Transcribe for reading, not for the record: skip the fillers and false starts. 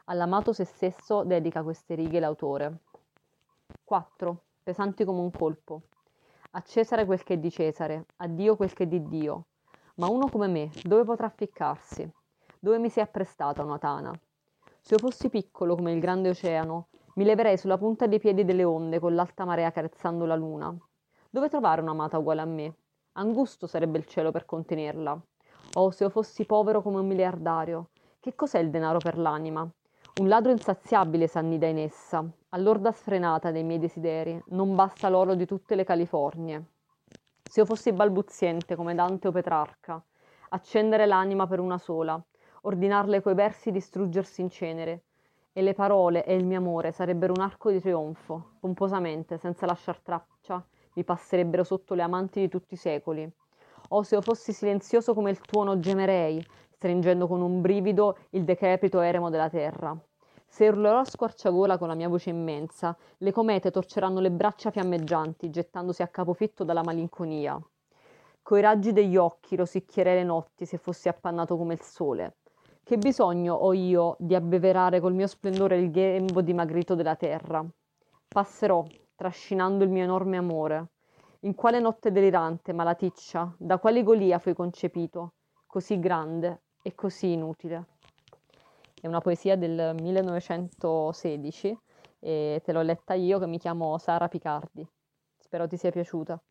All'amato se stesso dedica queste righe l'autore. 4. Pesanti come un colpo. A Cesare quel che è di Cesare, a Dio quel che è di Dio. Ma uno come me, dove potrà ficcarsi? Dove mi si è apprestata una tana? Se io fossi piccolo come il grande oceano, mi leverei sulla punta dei piedi delle onde con l'alta marea carezzando la luna. Dove trovare un'amata uguale a me? Angusto sarebbe il cielo per contenerla. Oh, se io fossi povero come un miliardario, che cos'è il denaro per l'anima? Un ladro insaziabile s'annida in essa, all'orda sfrenata dei miei desideri, non basta l'oro di tutte le Californie. Se io fossi balbuziente come Dante o Petrarca, accendere l'anima per una sola, ordinarle coi versi di struggersi in cenere, e le parole e il mio amore sarebbero un arco di trionfo, pomposamente, senza lasciar traccia, mi passerebbero sotto le amanti di tutti i secoli. O se io fossi silenzioso come il tuono gemerei, stringendo con un brivido il decrepito eremo della terra. Se urlerò a squarciagola con la mia voce immensa, le comete torceranno le braccia fiammeggianti, gettandosi a capofitto dalla malinconia. Coi raggi degli occhi rosicchierei le notti se fossi appannato come il sole. Che bisogno ho io di abbeverare col mio splendore il grembo dimagrito della terra? Passerò, trascinando il mio enorme amore. In quale notte delirante, malaticcia, da quale Golia fui concepito, così grande e così inutile? È una poesia del 1916 e te l'ho letta io che mi chiamo Sara Picardi. Spero ti sia piaciuta.